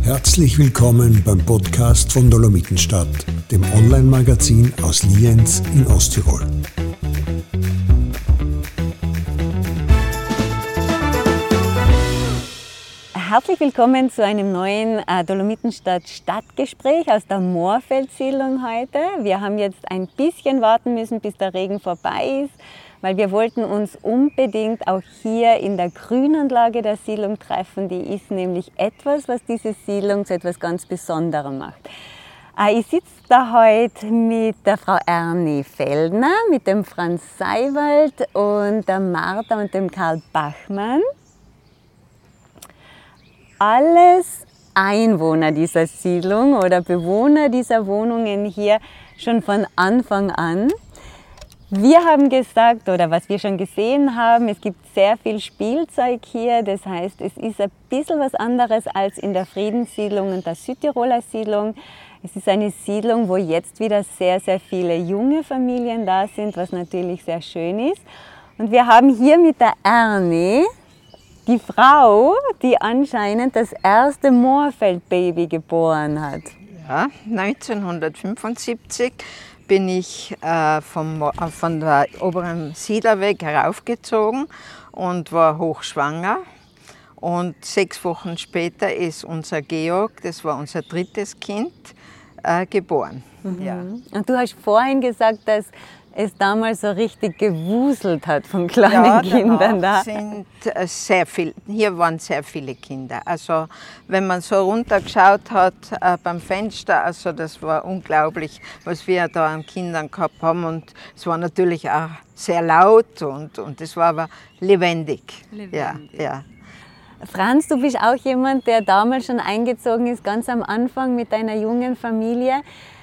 Herzlich willkommen beim Podcast von Dolomitenstadt, dem Online-Magazin aus Lienz in Osttirol. Herzlich willkommen zu einem neuen Dolomitenstadt-Stadtgespräch aus der Moorfeldsiedlung heute. Wir haben jetzt ein bisschen warten müssen, bis der Regen vorbei ist, weil wir wollten uns unbedingt auch hier in der Grünanlage der Siedlung treffen. Die ist nämlich etwas, was diese Siedlung zu etwas ganz Besonderem macht. Ich sitze da heute mit der Frau Ernie Feldner, mit dem Franz Seiwald und der Martha und dem Karl Bachmann. Alles Einwohner dieser Siedlung oder Bewohner dieser Wohnungen hier schon von Anfang an. Wir haben gesagt, oder was wir schon gesehen haben, es gibt sehr viel Spielzeug hier. Das heißt, es ist ein bisschen was anderes als in der Friedenssiedlung und der Südtiroler Siedlung. Es ist eine Siedlung, wo jetzt wieder sehr, sehr viele junge Familien da sind, was natürlich sehr schön ist. Und wir haben hier mit der Ernie die Frau, die anscheinend das erste Moorfeld-Baby geboren hat. Ja, 1975 bin ich von der oberen Siedlerweg heraufgezogen und war hochschwanger. Und 6 Wochen später ist unser Georg, das war unser drittes Kind, geboren. Mhm. Ja. Und du hast vorhin gesagt, dass es damals so richtig gewuselt hat von kleinen Kindern da. Hier waren sehr viele Kinder. Also wenn man so runtergeschaut hat beim Fenster, also das war unglaublich, was wir da an Kindern gehabt haben. Und es war natürlich auch sehr laut und es war aber lebendig. Ja, ja. Franz, du bist auch jemand, der damals schon eingezogen ist, ganz am Anfang mit deiner jungen Familie.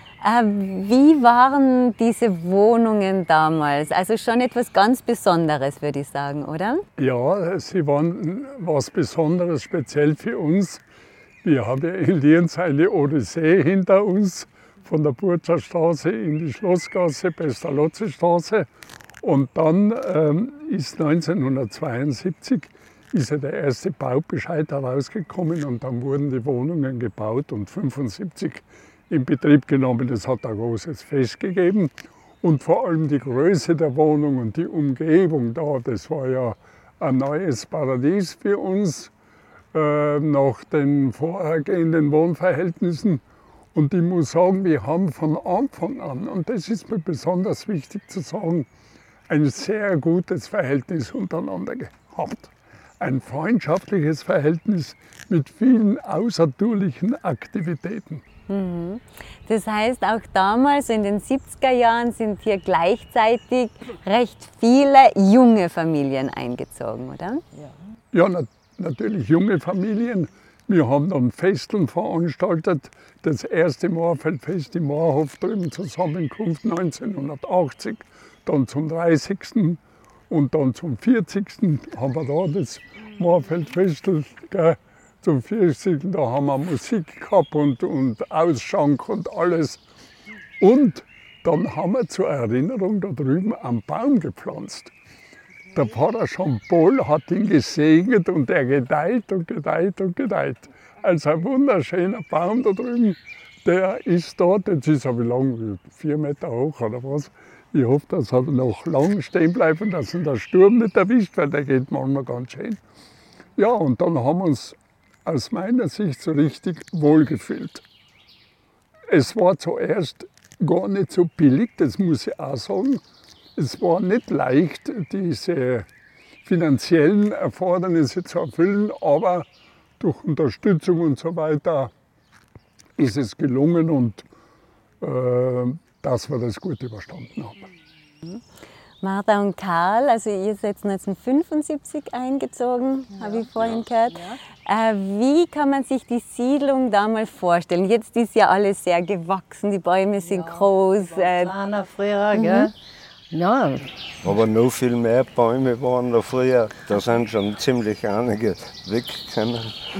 Wie waren diese Wohnungen damals? Also schon etwas ganz Besonderes, würde ich sagen, oder? Ja, sie waren was Besonderes, speziell für uns. Wir haben ja in Lienz eine Odyssee hinter uns, von der Burzer Straße in die Schlossgasse, Pestalozzi-Straße. Und dann ist 1972 ist ja der erste Baubescheid herausgekommen und dann wurden die Wohnungen gebaut und 1975 in Betrieb genommen. Es hat ein großes Fest gegeben und vor allem die Größe der Wohnung und die Umgebung da, das war ja ein neues Paradies für uns nach den vorhergehenden Wohnverhältnissen. Und ich muss sagen, wir haben von Anfang an, und das ist mir besonders wichtig zu sagen, ein sehr gutes Verhältnis untereinander gehabt. Ein freundschaftliches Verhältnis mit vielen außertourlichen Aktivitäten. Das heißt, auch damals in den 70er Jahren sind hier gleichzeitig recht viele junge Familien eingezogen, oder? Ja, natürlich junge Familien. Wir haben dann Festeln veranstaltet. Das erste Moorfeldfest im Moorhof drüben, Zusammenkunft 1980, dann zum 30. und dann zum 40. haben wir da das Moorfeldfestel. Zum 40. da haben wir Musik gehabt und Ausschank und alles. Und dann haben wir zur Erinnerung da drüben einen Baum gepflanzt. Der Pfarrer Jean-Paul hat ihn gesegnet und er gedeiht und gedeiht und gedeiht. Also ein wunderschöner Baum da drüben, der ist dort, jetzt ist er wie lang, 4 Meter hoch oder was. Ich hoffe, dass er noch lang stehen bleibt und dass ihn der Sturm nicht erwischt, weil der geht manchmal ganz schön. Ja, und dann haben wir uns aus meiner Sicht so richtig wohlgefühlt. Es war zuerst gar nicht so billig, das muss ich auch sagen. Es war nicht leicht, diese finanziellen Erfordernisse zu erfüllen, aber durch Unterstützung und so weiter ist es gelungen und dass wir das gut überstanden haben. Martha und Karl, also ihr seid 1975 eingezogen, habe ich vorhin gehört. Ja. Wie kann man sich die Siedlung damals vorstellen? Jetzt ist ja alles sehr gewachsen, die Bäume sind groß. Kleiner früher, gell? Ja. Aber noch viel mehr Bäume waren da früher. Da sind schon ziemlich einige weggekommen.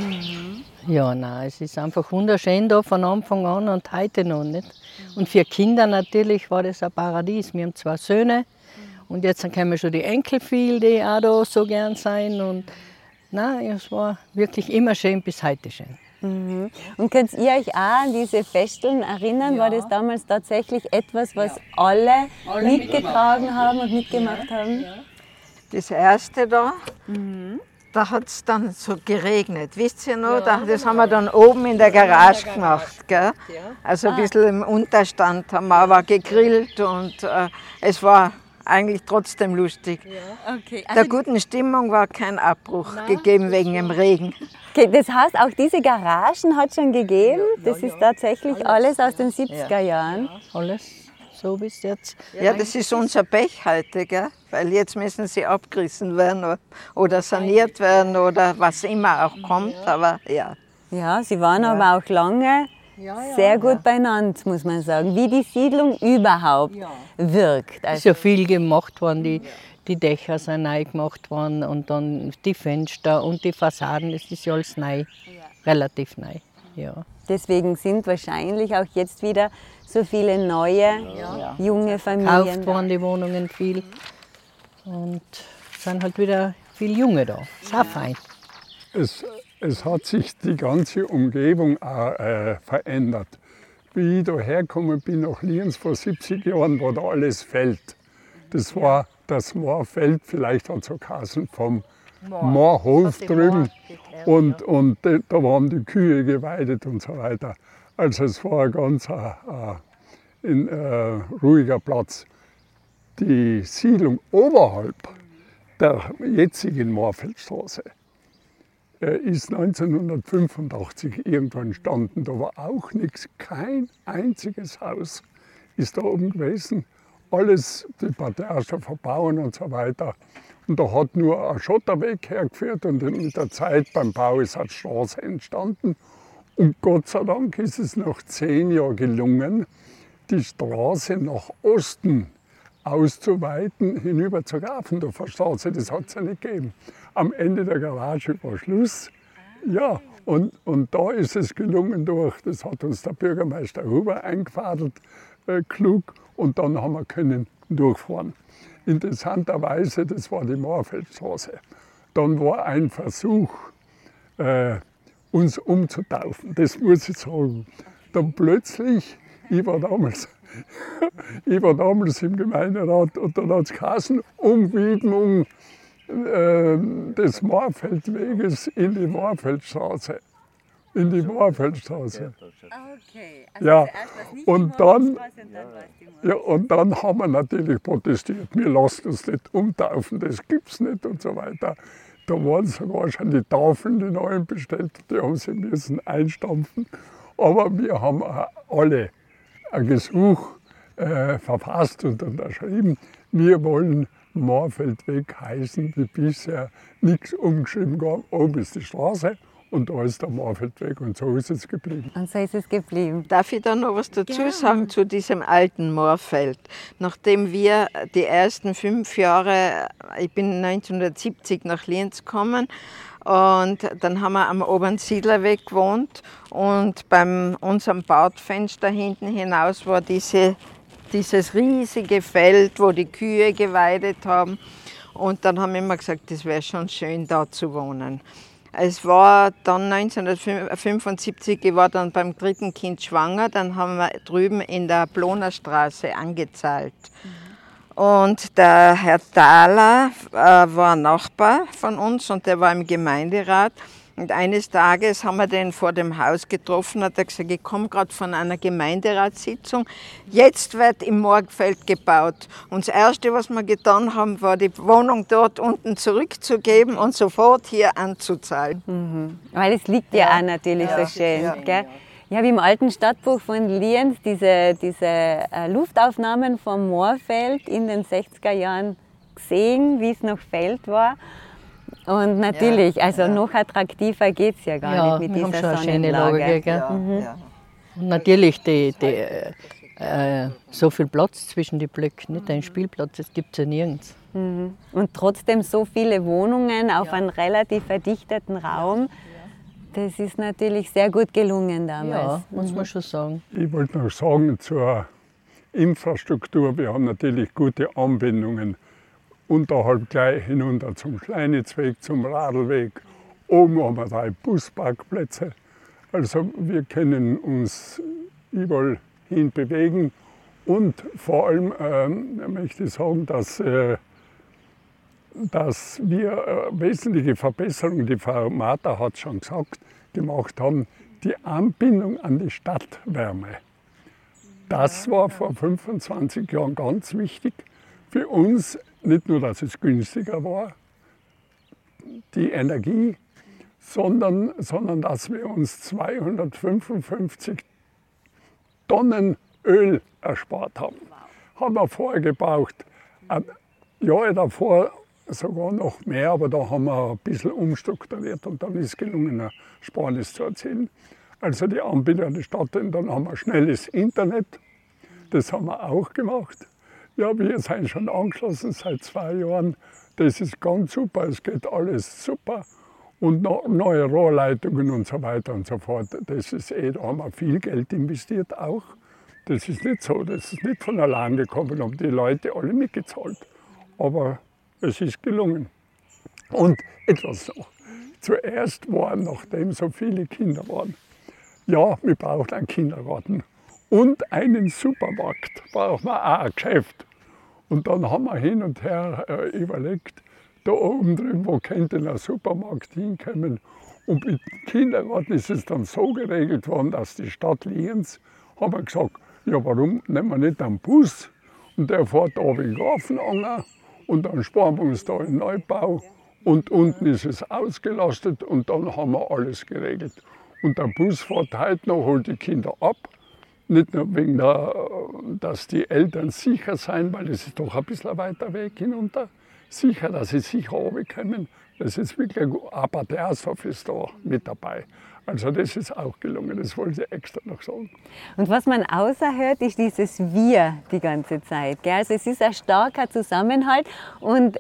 Ja, nein, es ist einfach wunderschön da von Anfang an und heute noch nicht. Und für Kinder natürlich war das ein Paradies. Wir haben 2 Söhne. Und jetzt kommen schon die Enkel viel, die auch da so gern sein. Und nein, es war wirklich immer schön bis heute schön. Und könnt ihr euch auch an diese Festeln erinnern? War das damals tatsächlich etwas, was alle mitgetragen haben und mitgemacht haben? Das erste da hat es dann so geregnet. Wisst ihr noch? Das haben wir dann oben in der Garage gemacht. Gell? Also ein bisschen im Unterstand haben wir aber gegrillt und es war eigentlich trotzdem lustig. Okay, Der guten Stimmung war kein Abbruch gegeben wegen dem Regen. okay, das heißt, auch diese Garagen hat es schon gegeben? Das ist tatsächlich alles aus den 70er Jahren? Alles so bis jetzt. Ja, das ist unser Pech heute, gell? Weil jetzt müssen sie abgerissen werden oder saniert werden oder was immer auch kommt. Aber ja. Ja, sie waren aber auch lange sehr gut beieinander, muss man sagen. Wie die Siedlung überhaupt wirkt. Es ist ja viel gemacht worden, die Dächer sind neu gemacht worden und dann die Fenster und die Fassaden, das ist ja alles neu, relativ neu. Ja. Deswegen sind wahrscheinlich auch jetzt wieder so viele neue, junge Familien Gekauft worden die Wohnungen viel und es sind halt wieder viele Junge da. Ist auch fein. Es hat sich die ganze Umgebung auch verändert. Wie ich da hergekommen bin nach Lienz vor 70 Jahren, war da alles Feld. Das war das Moorfeld, vielleicht hat es so geheißen, vom Moorhof drüben. Und da waren die Kühe geweidet und so weiter. Also es war ein ganz ruhiger Platz. Die Siedlung oberhalb der jetzigen Moorfeldstraße ist 1985 irgendwo entstanden. Da war auch nichts, kein einziges Haus ist da oben gewesen. Alles, die Parterre verbauen und so weiter. Und da hat nur ein Schotterweg hergeführt und mit der Zeit beim Bau ist eine Straße entstanden. Und Gott sei Dank ist es nach 10 Jahren gelungen, die Straße nach Osten auszuweiten, hinüber zur Grafendorfer Straße. Das hat es ja nicht gegeben. Am Ende der Garage war Schluss. Ja, und da ist es gelungen das hat uns der Bürgermeister Huber eingefadelt, klug, und dann haben wir können durchfahren. Interessanterweise, das war die Moorfeldstraße. Dann war ein Versuch, uns umzutaufen, das muss ich sagen. Dann plötzlich, ich war damals im Gemeinderat und dann hat es geheißen, Umwidmung des Moorfeldweges in die Moorfeldstraße. In die Moorfeldstraße. Okay, Ja, und dann haben wir natürlich protestiert. Wir lassen uns nicht umtaufen, das gibt's nicht und so weiter. Da waren sogar schon die Tafeln, die neuen bestellt, die haben sie müssen einstampfen. Aber wir haben alle ein Gesuch verfasst und unterschrieben. Wir wollen Moorfeldweg heißen, wie bisher nichts umgeschrieben gab. Oben ist die Straße und da ist der Moorfeldweg und so ist es geblieben. Und so ist es geblieben. Darf ich da noch was dazu sagen zu diesem alten Moorfeld? Nachdem wir die ersten 5 Jahre, ich bin 1970 nach Lienz gekommen, und dann haben wir am Oberen Siedlerweg gewohnt und bei unserem Bautfenster hinten hinaus war dieses riesige Feld, wo die Kühe geweidet haben. Und dann haben wir immer gesagt, das wäre schon schön, da zu wohnen. Es war dann 1975, ich war dann beim 3. Kind schwanger, dann haben wir drüben in der Plonerstraße angezahlt. Und der Herr Thaler war Nachbar von uns und der war im Gemeinderat. Und eines Tages haben wir den vor dem Haus getroffen, hat er gesagt, ich komme gerade von einer Gemeinderatssitzung. Jetzt wird im Moorfeld gebaut. Und das Erste, was wir getan haben, war die Wohnung dort unten zurückzugeben und sofort hier anzuzahlen. Weil es liegt ja auch natürlich so schön. Gell? Ich habe im alten Stadtbuch von Lienz diese Luftaufnahmen vom Moorfeld in den 60er Jahren gesehen, wie es noch Feld war. Und natürlich, noch attraktiver geht es ja gar nicht mit dieser schon eine schöne Sonnenlage. Lage, gell? Und natürlich so viel Platz zwischen den Blöcken, nicht ein Spielplatz, das gibt es ja nirgends. Und trotzdem so viele Wohnungen auf einem relativ verdichteten Raum. Das ist natürlich sehr gut gelungen damals. Ja, muss man schon sagen. Ich wollte noch sagen zur Infrastruktur, wir haben natürlich gute Anbindungen. Unterhalb gleich hinunter zum Schleinitzweg, zum Radlweg. Oben haben wir 3 Busparkplätze. Also wir können uns überall hin bewegen und vor allem möchte ich sagen, dass wir wesentliche Verbesserungen, die Frau Martha hat schon gesagt, gemacht haben, die Anbindung an die Stadtwärme. Das war vor 25 Jahren ganz wichtig für uns, nicht nur, dass es günstiger war, die Energie, sondern dass wir uns 255 Tonnen Öl erspart haben. Haben wir vorher gebraucht. Jahre davor sogar noch mehr, aber da haben wir ein bisschen umstrukturiert und dann ist gelungen, ein Ersparnis zu erzielen. Also die Anbindung an die Stadt, und dann haben wir schnelles Internet, das haben wir auch gemacht. Ja, wir sind schon angeschlossen seit 2 Jahren, das ist ganz super, es geht alles super. Und neue Rohrleitungen und so weiter und so fort, das ist da haben wir viel Geld investiert auch. Das ist nicht so, das ist nicht von allein gekommen, haben die Leute alle mitgezahlt. Aber es ist gelungen. Und etwas noch. Zuerst waren, nachdem so viele Kinder waren, ja, wir brauchen einen Kindergarten und einen Supermarkt, brauchen wir auch ein Geschäft. Und dann haben wir hin und her überlegt, da oben drüben, wo könnte ein Supermarkt hinkommen. Und mit dem Kindergarten ist es dann so geregelt worden, dass die Stadt Lienz, haben wir gesagt, ja, warum nehmen wir nicht einen Bus und der fährt da in den Grafenanger und dann sparen wir uns da einen Neubau und unten ist es ausgelastet und dann haben wir alles geregelt. Und der Bus fährt heute noch, holt die Kinder ab, nicht nur wegen dass die Eltern sicher sein, weil das ist doch ein bisschen weiter weg hinunter, sicher, dass sie sicher runterkommen. Das ist wirklich gut, aber der Aushof ist da mit dabei. Also das ist auch gelungen, das wollte ich extra noch sagen. Und was man außerhört, ist dieses Wir die ganze Zeit. Gell? Also es ist ein starker Zusammenhalt. Und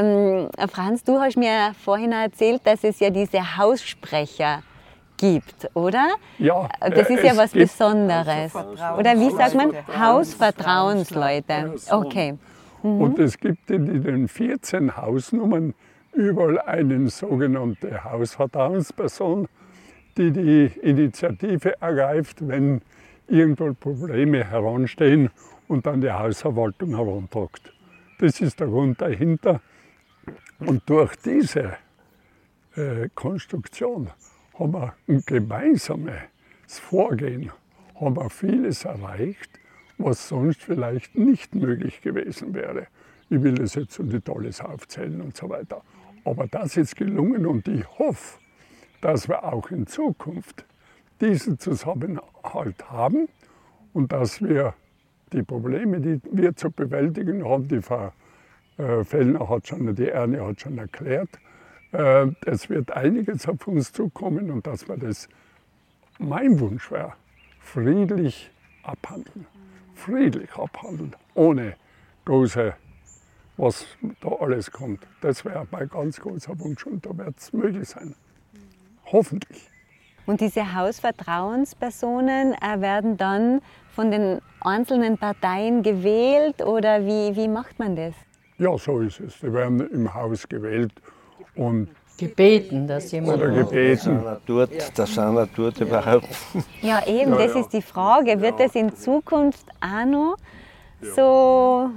Franz, du hast mir vorhin erzählt, dass es ja diese Haussprecher gibt, oder? Ja. Das ist ja was Besonderes. Oder wie sagt man? Hausvertrauensleute. Okay. Und es gibt in den 14 Hausnummern überall eine sogenannte Hausvertrauensperson, die die Initiative ergreift, wenn irgendwo Probleme heranstehen und dann die Hausverwaltung herantragt. Das ist der Grund dahinter. Und durch diese Konstruktion haben wir ein gemeinsames Vorgehen, haben wir vieles erreicht, was sonst vielleicht nicht möglich gewesen wäre. Ich will das jetzt nicht alles aufzählen und so weiter. Aber das ist gelungen und ich hoffe, dass wir auch in Zukunft diesen Zusammenhalt haben und dass wir die Probleme, die wir zu bewältigen haben, die Frau Fellner die Ernie hat schon erklärt, es wird einiges auf uns zukommen und dass wir das, mein Wunsch wäre, friedlich abhandeln. Friedlich abhandeln, ohne große, was da alles kommt. Das wäre mein ganz großer Wunsch und da wird es möglich sein. Hoffentlich. Und diese Hausvertrauenspersonen werden dann von den einzelnen Parteien gewählt oder wie macht man das? Ja, so ist es. Die werden im Haus gewählt und gebeten, dass jemand. Oder gebeten. Das einer tut überhaupt. Ja, eben, das ist die Frage. Wird es in Zukunft auch noch so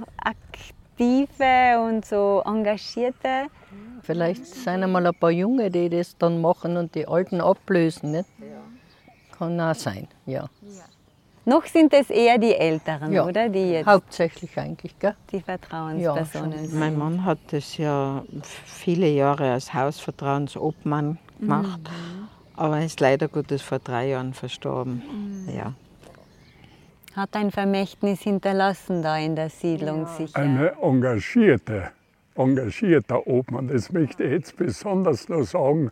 aktive und so engagierte? Vielleicht sind einmal ein paar Junge, die das dann machen und die Alten ablösen. Nicht? Kann auch sein, ja. Noch sind es eher die Älteren, Ja, oder? Die jetzt hauptsächlich eigentlich, gell? die Vertrauenspersonen sind. Mein Mann hat das ja viele Jahre als Hausvertrauensobmann gemacht, aber ist leider Gottes vor 3 Jahren verstorben. Ja. Hat ein Vermächtnis hinterlassen da in der Siedlung sicher. eine engagierter Obmann. Das möchte ich jetzt besonders noch sagen.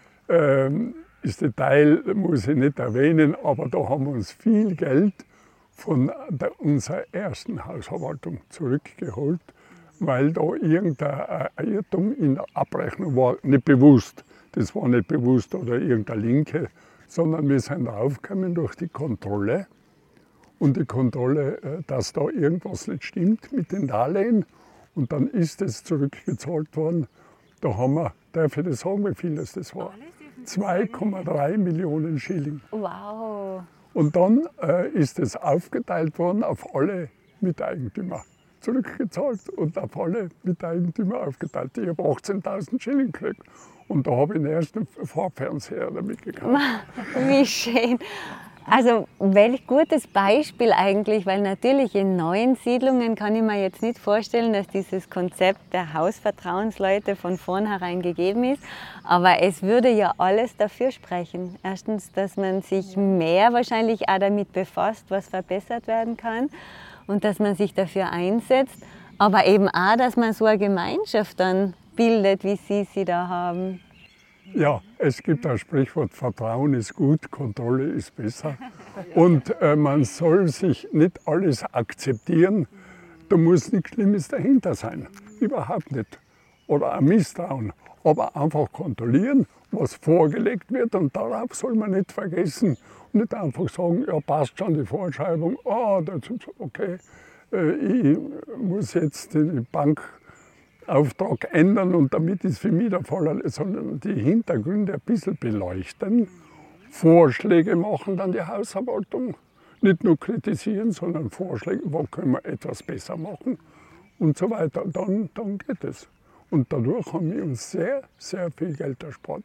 Das Detail muss ich nicht erwähnen, aber da haben wir uns viel Geld von unserer ersten Hausverwaltung zurückgeholt, weil da irgendein Irrtum in der Abrechnung war, nicht bewusst. Das war nicht bewusst oder irgendeine Linke, sondern wir sind draufgekommen durch die Kontrolle. Und die Kontrolle, dass da irgendwas nicht stimmt mit den Darlehen. Und dann ist es zurückgezahlt worden. Da haben wir, darf ich das sagen, wie viel das war? 2,3 Millionen Schilling. Wow. Und dann ist es aufgeteilt worden auf alle Miteigentümer. Zurückgezahlt und auf alle Miteigentümer aufgeteilt. Ich habe 18.000 Schilling gekriegt. Und da habe ich den ersten Farbfernseher damit gekauft. Wie schön. Also welch gutes Beispiel eigentlich, weil natürlich in neuen Siedlungen kann ich mir jetzt nicht vorstellen, dass dieses Konzept der Hausvertrauensleute von vornherein gegeben ist. Aber es würde ja alles dafür sprechen. Erstens, dass man sich mehr wahrscheinlich auch damit befasst, was verbessert werden kann und dass man sich dafür einsetzt. Aber eben auch, dass man so eine Gemeinschaft dann bildet, wie Sie da haben. Ja, es gibt ein Sprichwort, Vertrauen ist gut, Kontrolle ist besser. Und man soll sich nicht alles akzeptieren, da muss nichts Schlimmes dahinter sein, überhaupt nicht. Oder ein Misstrauen, aber einfach kontrollieren, was vorgelegt wird und darauf soll man nicht vergessen. Und nicht einfach sagen, ja passt schon die Vorschreibung, okay, ich muss jetzt die Bankauftrag ändern und damit ist für mich der Fall, sondern die Hintergründe ein bisschen beleuchten, Vorschläge machen dann die Hausverwaltung, nicht nur kritisieren, sondern Vorschläge, wo können wir etwas besser machen und so weiter. Dann geht es. Und dadurch haben wir uns sehr, sehr viel Geld erspart.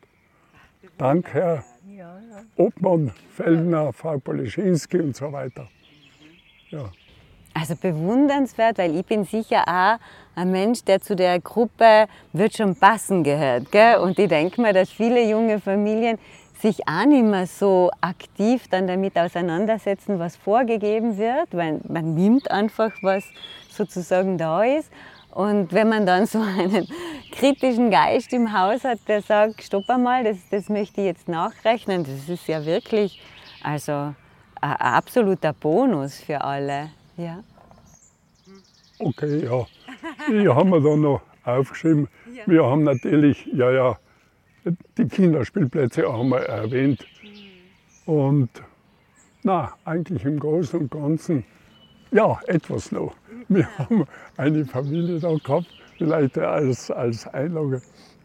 Dank Herr Obmann, Feldner, Frau Polischinski und so weiter. Ja. Also bewundernswert, weil ich bin sicher auch ein Mensch, der zu der Gruppe wird schon passen gehört. Gell? Und ich denke mir, dass viele junge Familien sich auch nicht mehr so aktiv dann damit auseinandersetzen, was vorgegeben wird, weil man nimmt einfach, was sozusagen da ist. Und wenn man dann so einen kritischen Geist im Haus hat, der sagt, stopp einmal, das möchte ich jetzt nachrechnen, das ist ja wirklich also ein absoluter Bonus für alle. Ja. Okay, ja. Ich habe mir da noch aufgeschrieben, wir haben natürlich, die Kinderspielplätze haben wir erwähnt. Und eigentlich im Großen und Ganzen, ja, etwas noch. Wir haben eine Familie da gehabt, vielleicht als Einlage,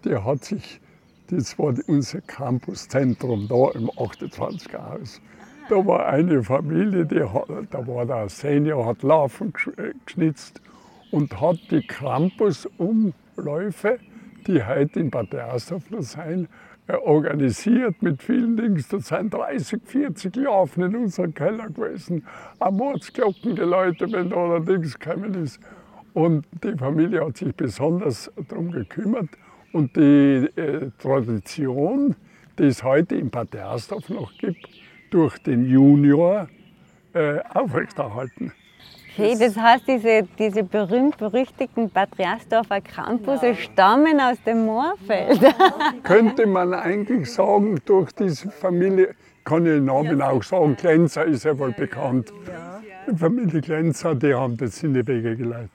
das war unser Campuszentrum da im 28er Haus. Da war eine Familie, da war der Senior, hat Larven geschnitzt und hat die Campusumläufe, die heute in Bad Ersdorf noch sein, organisiert mit vielen Dings. Da sind 30, 40 Larven in unserem Keller gewesen. Am Mordsglocken geläutet, wenn da allerdings gekommen ist. Und die Familie hat sich besonders darum gekümmert. Und die Tradition, die es heute in Bad Ersdorf noch gibt, durch den Junior aufrechterhalten. Okay, das heißt, diese berühmt-berüchtigten Bad Ersdorfer Campusse stammen aus dem Moorfeld. Könnte man eigentlich sagen, durch diese Familie, kann ich den Namen auch sagen, Glänzer ist ja wohl bekannt. Die Familie Glänzer, die haben das in die Wege geleitet.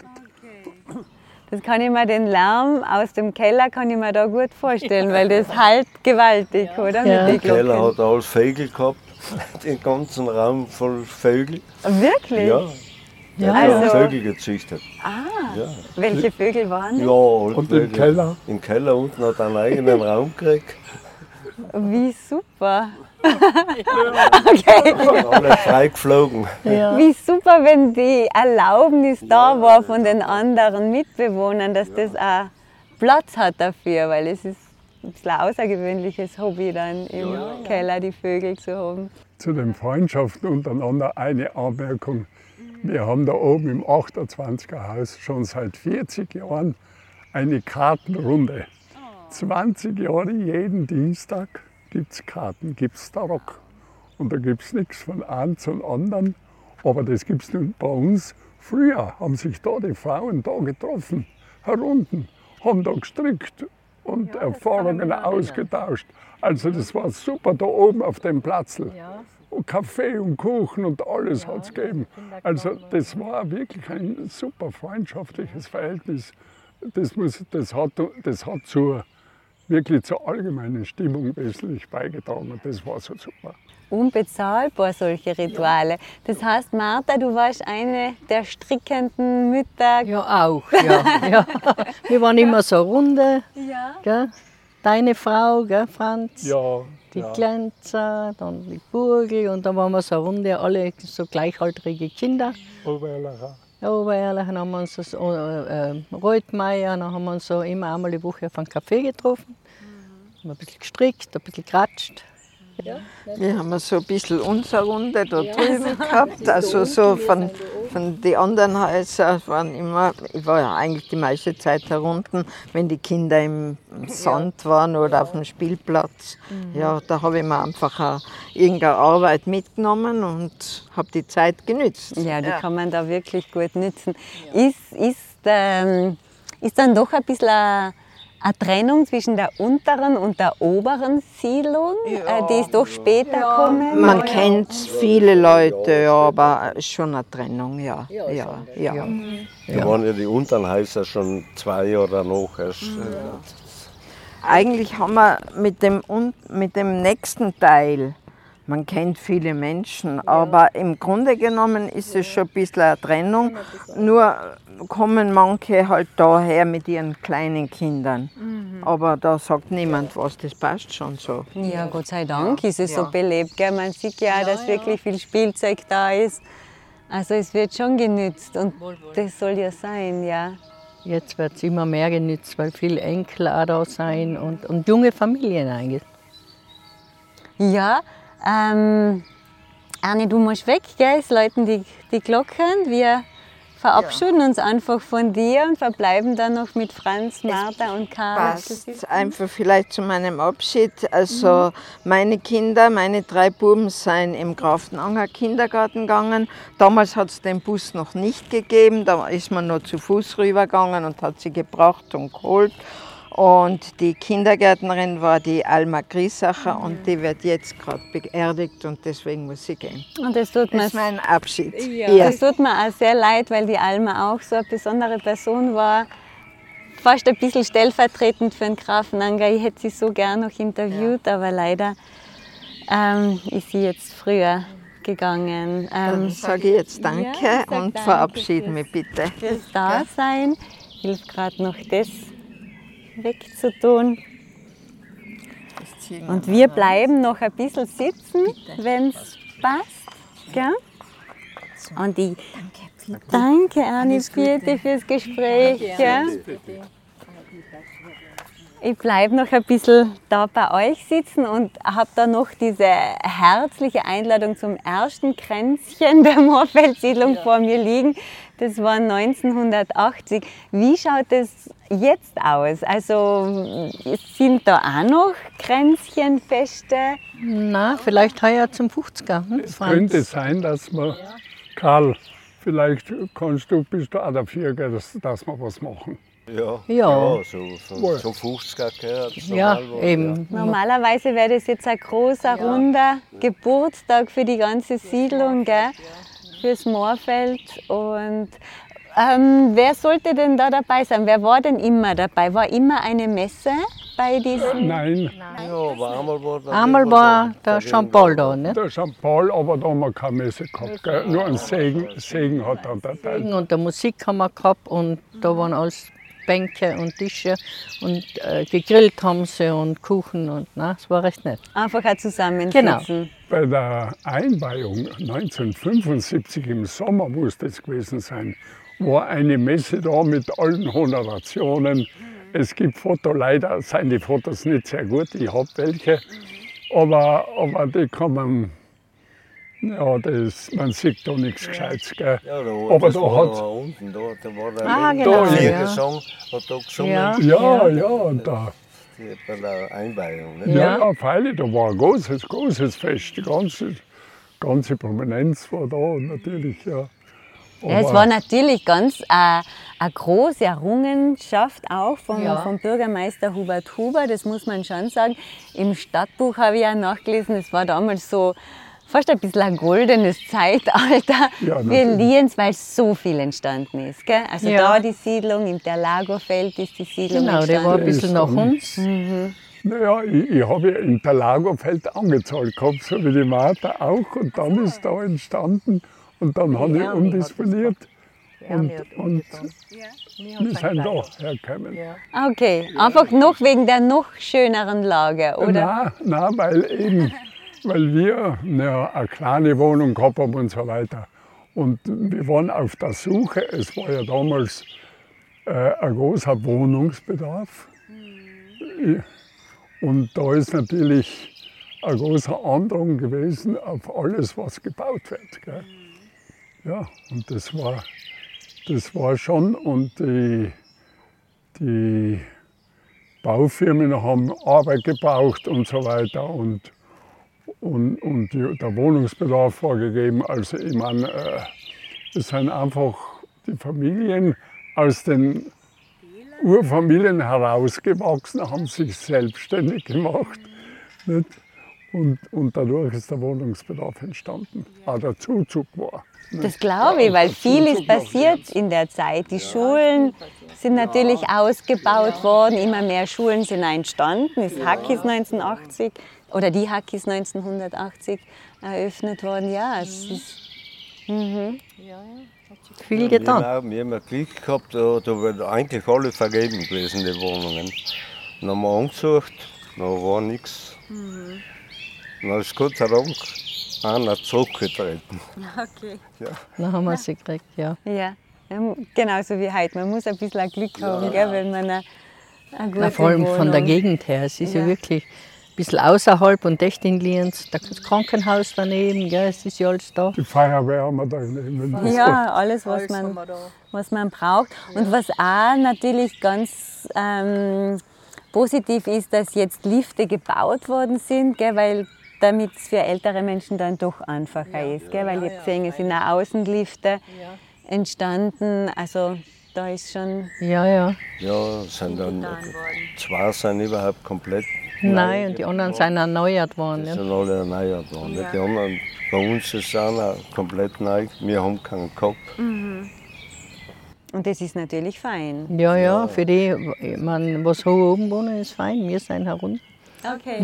Das kann ich mir, den Lärm aus dem Keller kann ich mir da gut vorstellen, weil das halt gewaltig, oder? Ja. Mit den Der Keller Glocken. hat alles Vögel gehabt, den ganzen Raum voll Vögel. Wirklich? Ja, der hat Also- Vögel gezüchtet. Ah, Ja. welche Vögel waren das? Ja, Und im Keller? Im Keller unten hat er einen eigenen Raum gekriegt. Wie super. Okay. Alle frei geflogen. Wie super, wenn die Erlaubnis da war von den anderen Mitbewohnern, dass das auch Platz hat dafür, weil es ist ein bisschen ein außergewöhnliches Hobby dann im Keller die Vögel zu haben. Zu den Freundschaften untereinander eine Anmerkung. Wir haben da oben im 28er Haus schon seit 40 Jahren eine Kartenrunde. 20 Jahre jeden Dienstag gibt es Karten, gibt es Tarok. Und da gibt es nichts von einem zum anderen. Aber das gibt es bei uns. Früher haben sich da die Frauen da getroffen, herunten, haben da gestrickt und Erfahrungen ausgetauscht. Also das war super da oben auf dem Platzl. Und Kaffee und Kuchen und alles hat es gegeben. Also das war wirklich ein super freundschaftliches Verhältnis. Das hat wirklich zur allgemeinen Stimmung wesentlich beigetragen und das war so super. Unbezahlbar, solche Rituale. Das heißt, Martha, du warst eine der strickenden Mütter. Ja, auch. Ja. Wir waren immer so eine Runde. Ja. Gell? deine Frau, gell, Franz? Ja, Die Glänzer, dann die Burgel und dann waren wir so eine Runde, alle so gleichaltrige Kinder. Obererlacher. Obererlich, dann haben wir uns das Reutmeier, dann haben wir uns so immer einmal die Woche auf einen Kaffee getroffen. Haben ein bisschen gestrickt, ein bisschen geratscht. Wir haben so ein bisschen unsere Runde da drüben gehabt. Also so von den anderen Häusern waren immer, ich war ja eigentlich die meiste Zeit herunten, wenn die Kinder im Sand waren oder auf dem Spielplatz. Ja, da habe ich mir einfach irgendeine Arbeit mitgenommen und habe die Zeit genützt. Ja, die kann man da wirklich gut nützen. Ist dann doch ein bisschen eine Trennung zwischen der unteren und der oberen Siedlung, die ist doch später gekommen? Man kennt viele Leute, ja, aber schon eine Trennung, ja. Da waren ja die unteren Häuser schon 2 Jahre danach erst. Eigentlich haben wir mit dem nächsten Teil, man kennt viele Menschen, aber im Grunde genommen ist es schon ein bisschen eine Trennung. Nur kommen manche halt daher mit ihren kleinen Kindern. Aber da sagt niemand was, das passt schon so. Ja, Gott sei Dank ist es so belebt. Gell? Man sieht ja, dass wirklich viel Spielzeug da ist. Also es wird schon genützt und das soll ja sein, ja. Jetzt wird es immer mehr genützt, weil viele Enkel auch da sind und junge Familien eigentlich. Ja, Arni, du musst weg, gell? Es läuten die Glocken. Wir verabschieden uns einfach von dir und verbleiben dann noch mit Franz, Martha und Karl. Passt einfach vielleicht zu meinem Abschied. Also meine Kinder, meine 3 Buben sind im Grafenanger Kindergarten gegangen. Damals hat es den Bus noch nicht gegeben, da ist man noch zu Fuß rübergegangen und hat sie gebracht und geholt. Und die Kindergärtnerin war die Alma Griesacher und die wird jetzt gerade beerdigt und deswegen muss sie gehen. Und das tut Das ist mein Abschied. Das tut mir auch sehr leid, weil die Alma auch so eine besondere Person war. Fast ein bisschen stellvertretend für den Grafenanger. Ich hätte sie so gern noch interviewt, aber leider ist sie jetzt früher gegangen. Dann sage ich jetzt Danke und verabschiede mich bitte. Fürs Dasein. Ich hilf gerade noch das wegzutun. Und wir bleiben noch ein bisschen sitzen, wenn es passt. Gell? Und ich danke Arni bitte fürs Gespräch. Gell? Ich bleibe noch ein bisschen da bei euch sitzen und habe da noch diese herzliche Einladung zum ersten Kränzchen der Moorfeldsiedlung vor mir liegen. Das war 1980. Wie schaut das jetzt aus? Also sind da auch noch Kränzchenfeste? Na, vielleicht heuer zum 50er. Es könnte sein, dass wir, Karl, vielleicht bist du auch dafür, dass wir was machen. Ja, so 50er gehört. Ja, eben. Normalerweise wäre das jetzt ein großer, runder Geburtstag für die ganze Siedlung, gell? Fürs Moorfeld. Und wer sollte denn da dabei sein? Wer war denn immer dabei? War immer eine Messe bei diesem? Nein, Ja, aber Einmal war der Jean-Paul da, ne? der Jean-Paul, aber da haben wir keine Messe gehabt. Gell? Nur ein Segen hat er da Teil. Und der Musik haben wir gehabt und da waren alles Bänke und Tische und gegrillt haben sie und Kuchen und das war recht nett. Einfach ein Zusammensitzen. Bei der Einweihung 1975 im Sommer muss das gewesen sein, war eine Messe da mit allen Honorationen. Es gibt Fotos, leider sind die Fotos nicht sehr gut, ich habe welche, aber die kann man, ja, man sieht da nichts Gescheites. Gell. Ja, aber da hat unten, da war der genau, Gesang, hat da gesungen. ja, und da. Bei der Einweihung. Ne? Ja, freilich, da war ein großes Fest. Die ganze Prominenz war da und natürlich, ja. Ja, es war natürlich ganz eine große Errungenschaft auch vom Bürgermeister Hubert Huber, das muss man schon sagen. Im Stadtbuch habe ich ja nachgelesen, es war damals so fast ein bisschen ein goldenes Zeitalter für Lienz, weil so viel entstanden ist. Gell? Also da die Siedlung, im Interlagofeld ist die Siedlung entstanden. Der war ein bisschen nach uns. Naja, ich habe ja in Interlagofeld angezahlt gehabt, so wie die Martha auch. Und dann ist da entstanden und dann habe ich umdisponiert. Und wir sind da hergekommen. Okay, einfach noch wegen der noch schöneren Lage, oder? Nein, weil wir eine kleine Wohnung gehabt haben und so weiter. Und wir waren auf der Suche, es war ja damals ein großer Wohnungsbedarf. Und da ist natürlich ein großer Andrang gewesen auf alles, was gebaut wird. Gell? Ja, und das war schon. Und die Baufirmen haben Arbeit gebraucht und so weiter. Und der Wohnungsbedarf war gegeben. Also ich meine, es sind einfach die Familien aus den Urfamilien herausgewachsen, haben sich selbstständig gemacht. Nicht? Und dadurch ist der Wohnungsbedarf entstanden. Auch der Zuzug war. Das glaube ich, weil viel ist passiert in der Zeit. Die Schulen sind natürlich ausgebaut worden, immer mehr Schulen sind entstanden. Das Hackis 1980 oder die Hackis 1980 eröffnet worden. Ja, es ist viel getan. Wir haben Glück gehabt, da waren eigentlich alle vergeben gewesen, die Wohnungen. Dann haben wir angesucht, da war nichts. Dann ist Gott sei Dank einer zurückgetreten. okay. Ja. Dann haben wir sie gekriegt, ja. Ja, genauso wie heute. Man muss ein bisschen Glück haben, gell, wenn man eine gute Vor allem Wohnung. von der Gegend her. Es ist ja wirklich ein bisschen außerhalb und echt in Lienz. Das Krankenhaus daneben, gell, es ist ja alles da. Die Feuerwehr haben wir da daneben. Ja, alles, was man braucht. Und was auch natürlich ganz positiv ist, dass jetzt Lifte gebaut worden sind, gell, weil damit es für ältere Menschen dann doch einfacher ist. Gell, weil jetzt sehen, es sind auch Außenlifte entstanden. Also da ist schon Ja, sind dann zwei sind überhaupt komplett. nein, und die anderen sind erneuert worden. Die Ja. sind alle erneuert worden. Die anderen, bei uns ist es auch komplett neu. Wir haben keinen gehabt. und das ist natürlich fein. Ja, für die, ich mein, was hoch oben wohnen, ist fein. Wir sind herunter. Okay.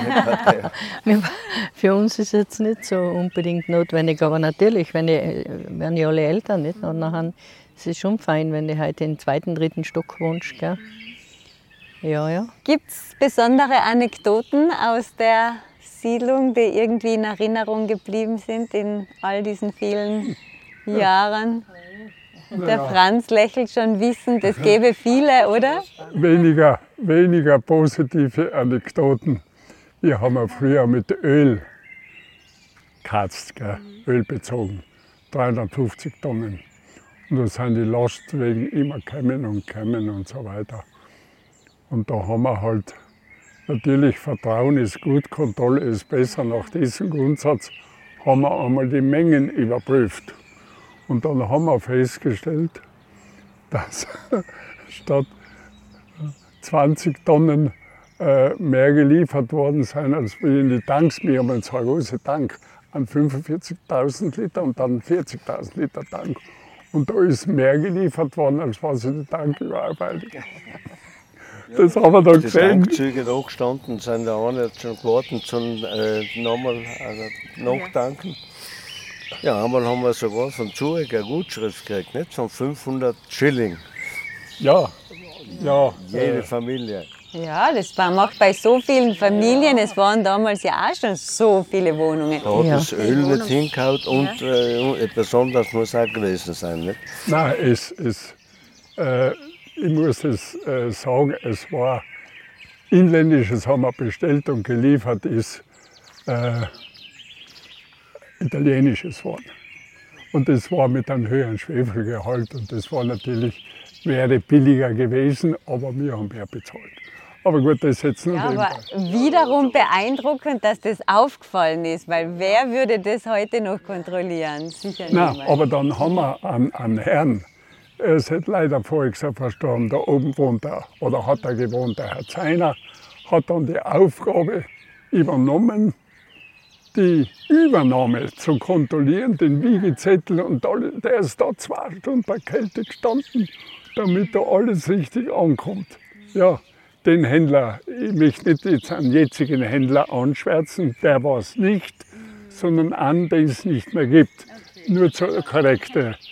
Für uns ist es jetzt nicht so unbedingt notwendig, aber natürlich, werden ja alle Eltern nicht. Und nachher ist es schon fein, wenn du heute im 2., 3. Stock wohnst. Gell? Ja. Gibt es besondere Anekdoten aus der Siedlung, die irgendwie in Erinnerung geblieben sind in all diesen vielen Jahren? Der Franz lächelt schon wissend, es gäbe viele, oder? Weniger positive Anekdoten. Wir haben ja früher mit Öl geheizt, Öl bezogen, 350 Tonnen. Und da sind die Lastwagen immer gekommen und so weiter. Und da haben wir halt natürlich, Vertrauen ist gut, Kontrolle ist besser. Nach diesem Grundsatz haben wir einmal die Mengen überprüft. Und dann haben wir festgestellt, dass statt 20 Tonnen mehr geliefert worden sind, als wir in die Tanks. Wir haben zwei große Tank an 45.000 Liter und dann 40.000 Liter Tank. Und da ist mehr geliefert worden, als was in die Tank überarbeitet. Das haben wir da gesehen. Die Tankzüge da gestanden sind, der eine hat schon gewartet zum nochmal nachtanken. Ja, einmal haben wir sogar von Zurich eine Gutschrift gekriegt, nicht? Von 500 Schilling. Ja. Jede Familie. Ja, das macht bei so vielen Familien, es waren damals ja auch schon so viele Wohnungen. Da hat das Öl nicht hingehauen und besonders muss auch gewesen sein. Nicht? Nein, ich muss es sagen, es war inländisches, haben wir bestellt und geliefert ist italienisches worden. Und das war mit einem höheren Schwefelgehalt und das war natürlich, wäre billiger gewesen, aber wir haben mehr bezahlt. Aber gut, das ist jetzt nur aber wiederum beeindruckend, dass das aufgefallen ist, weil wer würde das heute noch kontrollieren? Sicher niemand. Nein, aber dann haben wir einen Herrn, er ist halt leider voriges Jahr verstorben, da oben wohnt er, oder hat er gewohnt, der Herr Zeiner, hat dann die Aufgabe übernommen, die Übernahme zu kontrollieren, den Wiegezettel und alles. Der ist da 2 Stunden bei Kälte gestanden, damit da alles richtig ankommt. Ja, den Händler, ich möchte nicht jetzt einen jetzigen Händler anschwärzen, der war es nicht, sondern einen, den es nicht mehr gibt. Nur zur korrekten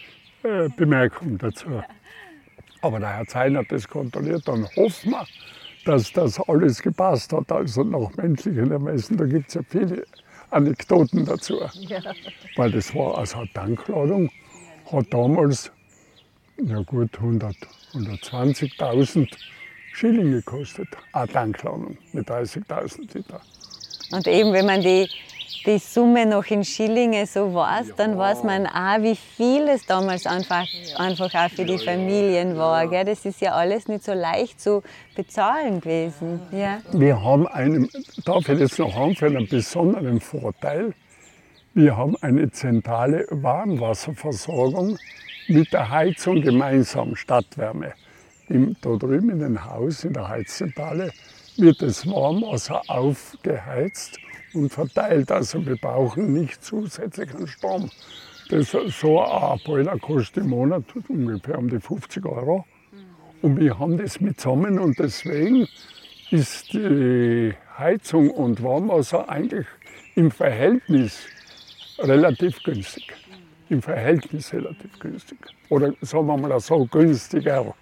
Bemerkung dazu. Aber der Herr Zein hat das kontrolliert, dann hoffen wir, dass das alles gepasst hat, also nach menschlichen Ermessen. Da gibt es ja viele Anekdoten dazu. Ja. Weil das war, also eine Tankladung, hat damals ja gut 120.000 Schilling gekostet. Eine Tankladung mit 30.000 Liter. Und eben, wenn man die Summe noch in Schillinge so weiß, dann weiß man auch, wie viel es damals einfach auch für die Familien war. Gell? Das ist ja alles nicht so leicht zu bezahlen gewesen. Ja. Wir haben darf ich das noch anführen, einen besonderen Vorteil. Wir haben eine zentrale Warmwasserversorgung mit der Heizung gemeinsam, Stadtwärme. Da drüben in dem Haus, in der Heizzentrale, wird das Warmwasser aufgeheizt und verteilt. Also wir brauchen nicht zusätzlichen Strom. So ein Boiler kostet im Monat ungefähr um die 50 €. Und wir haben das mit zusammen und deswegen ist die Heizung und Warmwasser eigentlich im Verhältnis relativ günstig. Im Verhältnis relativ günstig. Oder sagen wir mal so, günstiger.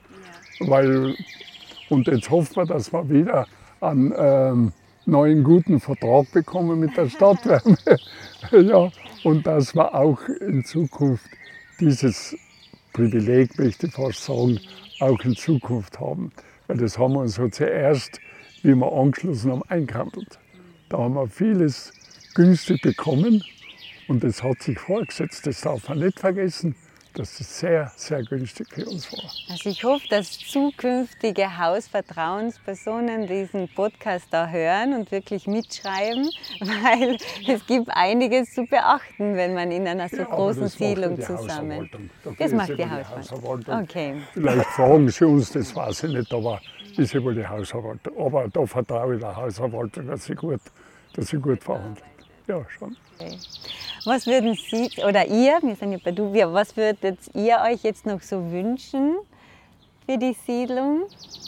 Und jetzt hoffen wir, dass wir wieder einen neuen guten Vertrag bekommen mit der Stadtwärme. Ja, und dass wir auch in Zukunft dieses Privileg, möchte ich fast sagen, auch in Zukunft haben. Weil das haben wir uns so zuerst, wie wir angeschlossen haben, eingehandelt. Da haben wir vieles günstig bekommen und das hat sich fortgesetzt. Das darf man nicht vergessen, dass das sehr, sehr günstig für uns war. Also ich hoffe, dass zukünftige Hausvertrauenspersonen diesen Podcast da hören und wirklich mitschreiben, weil es gibt einiges zu beachten, wenn man in einer so großen Siedlung zusammen. Das macht die Hausverwaltung. Okay. Vielleicht fragen Sie uns, das weiß ich nicht, aber ist ja wohl die Hausverwaltung. Aber da vertraue ich der Hausverwaltung, dass sie gut verhandelt. Ja, schon. Okay. Was würden Sie, oder ihr, wir sind ja bei du, was würdet ihr euch jetzt noch so wünschen für die Siedlung?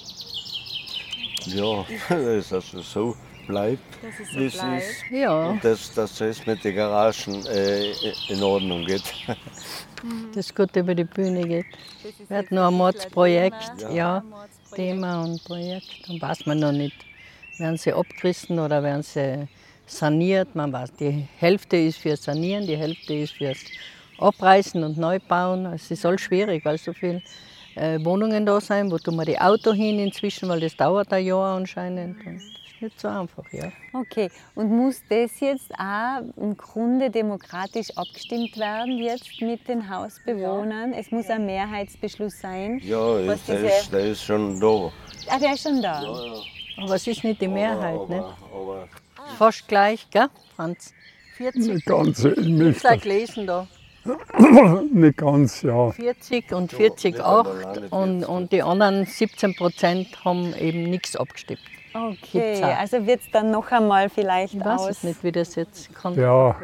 Ja, dass es so bleibt, wie es ist. Ja. Und dass es mit den Garagen in Ordnung geht. Das gut über die Bühne geht. Wir hatten noch ein Mordsprojekt, ja, Thema und Projekt. Dann weiß man noch nicht, werden sie abgerissen oder werden sie saniert. Man weiß, die Hälfte ist für Sanieren, die Hälfte ist fürs Abreißen und Neubauen. Es ist alles schwierig, weil so viele Wohnungen da sind. Wo tun wir die Auto hin inzwischen, weil das dauert ein Jahr anscheinend. Und das ist nicht so einfach, ja. Okay, und muss das jetzt auch im Grunde demokratisch abgestimmt werden, jetzt mit den Hausbewohnern? Es muss ein Mehrheitsbeschluss sein. Ja, der ist schon da. Ah, der ist schon da? Ja. Aber es ist nicht die Mehrheit, ne? Aber Fast gleich, gell, Franz? 40. Nicht ganz, ich Ich möchte habe gelesen da. nicht ganz, ja. 40 und 40,8 und die anderen 17% haben eben nichts abgestimmt. Okay, also wird es dann noch einmal vielleicht Ich weiß es nicht, wie das jetzt kann. Ja,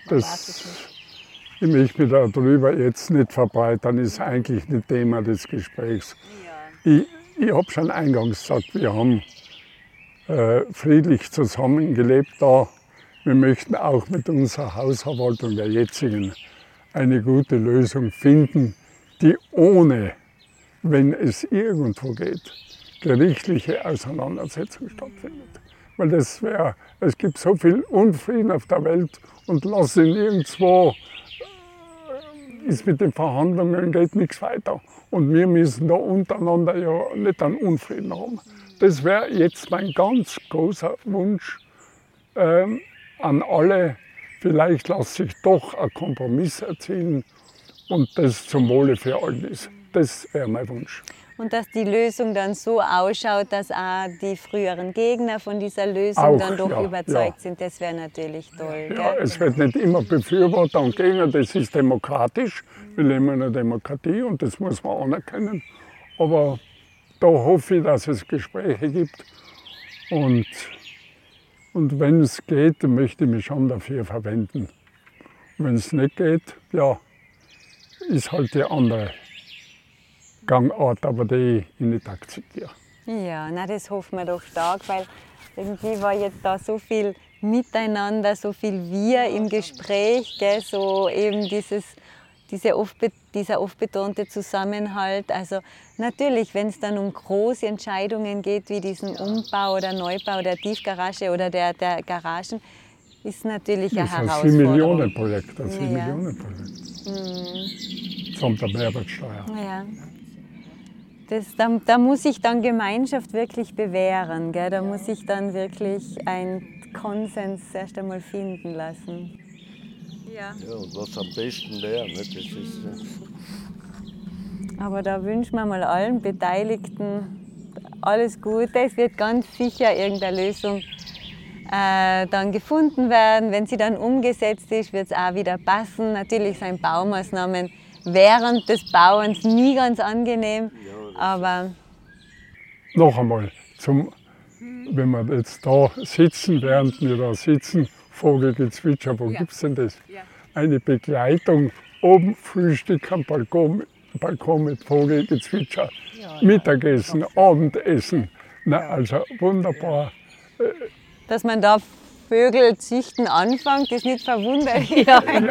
ich möchte mich darüber jetzt nicht verbreitern, ist eigentlich nicht Thema des Gesprächs. Ich habe schon eingangs gesagt, wir haben friedlich zusammengelebt da. Wir möchten auch mit unserer Hausverwaltung der jetzigen eine gute Lösung finden, die ohne, wenn es irgendwo geht, gerichtliche Auseinandersetzung stattfindet. Weil es gibt so viel Unfrieden auf der Welt und lassen nirgendwo, ist mit den Verhandlungen geht nichts weiter. Und wir müssen da untereinander ja nicht einen Unfrieden haben. Das wäre jetzt mein ganz großer Wunsch an alle. Vielleicht lässt sich doch ein Kompromiss erzielen und das zum Wohle für alle ist. Das wäre mein Wunsch. Und dass die Lösung dann so ausschaut, dass auch die früheren Gegner von dieser Lösung dann doch überzeugt sind, das wäre natürlich toll. Ja, gell? es wird nicht immer Befürworter und Gegner, das ist demokratisch. Wir leben in einer Demokratie und das muss man anerkennen. Aber da hoffe ich, dass es Gespräche gibt. Und wenn es geht, dann möchte ich mich schon dafür verwenden. Wenn es nicht geht, ja, ist halt die andere Gangart, aber die ich nicht akzeptiere. Ja, na, das hoffen wir doch stark, weil irgendwie war jetzt da so viel Miteinander, so viel Wir im Gespräch, gell? So eben diese oft dieser oft betonte Zusammenhalt. Also natürlich, wenn es dann um große Entscheidungen geht, wie diesen Umbau oder Neubau der Tiefgarage oder der Garagen, ist natürlich eine Herausforderung. Das ist ein 7 Millionen Projekt. Samt der Mehrwertsteuer. Ja. Da muss sich dann Gemeinschaft wirklich bewähren. Gell? Da muss sich dann wirklich ein Konsens erst einmal finden lassen. Ja, und was am besten wäre. Ne? Das ist, Aber da wünschen wir mal allen Beteiligten alles Gute. Es wird ganz sicher irgendeine Lösung dann gefunden werden. Wenn sie dann umgesetzt ist, wird es auch wieder passen. Natürlich sind Baumaßnahmen während des Bauens nie ganz angenehm, aber... Noch einmal, wenn wir jetzt da sitzen, während wir da sitzen, Vogelgezwitscher, wo gibt es denn das? Ja. Eine Begleitung, oben Frühstück am Balkon mit Vogelgezwitscher, Mittagessen, Abendessen. Na, also wunderbar. Dass man da Vögel züchten anfängt, ist nicht verwunderlich. Es ist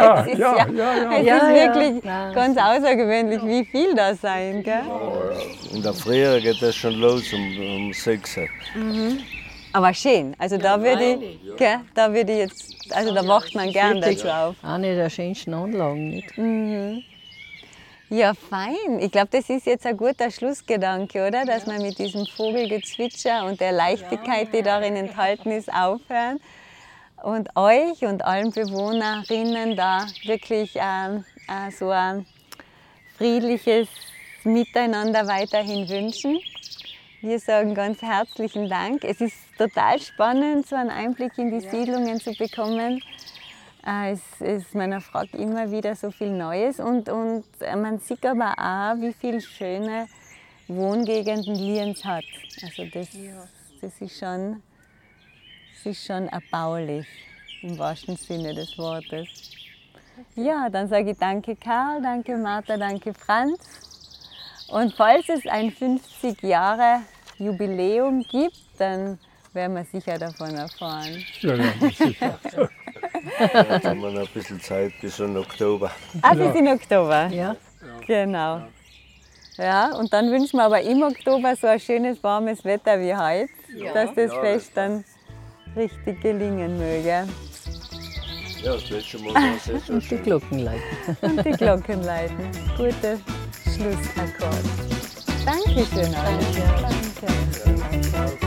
wirklich ganz außergewöhnlich, wie viel da sein. Gell? in der Früh geht das schon los um 6 Uhr. Aber schön, also da würde ich jetzt, also da wacht man gern dazu auf. Eine der schönsten Anlagen, nicht? Ja, fein. Ich glaube, das ist jetzt ein guter Schlussgedanke, oder? Dass wir mit diesem Vogelgezwitscher und der Leichtigkeit, die darin enthalten ist, aufhören. Und euch und allen Bewohnerinnen da wirklich so ein friedliches Miteinander weiterhin wünschen. Wir sagen ganz herzlichen Dank. Es ist total spannend, so einen Einblick in die Siedlungen zu bekommen. Man erfragt immer wieder so viel Neues und man sieht aber auch, wie viele schöne Wohngegenden Lienz hat. Also das ist schon erbaulich, im wahrsten Sinne des Wortes. Ja, dann sage ich danke Karl, danke Martha, danke Franz. Und falls es ein 50 Jahre Jubiläum gibt, dann werden wir sicher davon erfahren. Ja, sicher. Jetzt haben wir noch ein bisschen Zeit bis in Oktober. Bis in Oktober? Ja. Genau. Ja, und dann wünschen wir aber im Oktober so ein schönes, warmes Wetter wie heute, dass das Fest dann richtig gelingen möge. Ja, das letzte Mal war es jetzt schon Und die schön. Glocken läuten. Und die Glocken läuten. Guter Schlussakkord. Dankeschön euch. Danke.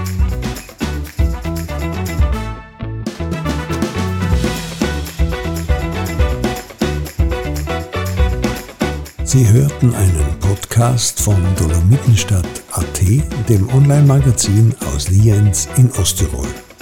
Sie hörten einen Podcast von Dolomitenstadt.at, dem Online-Magazin aus Lienz in Osttirol.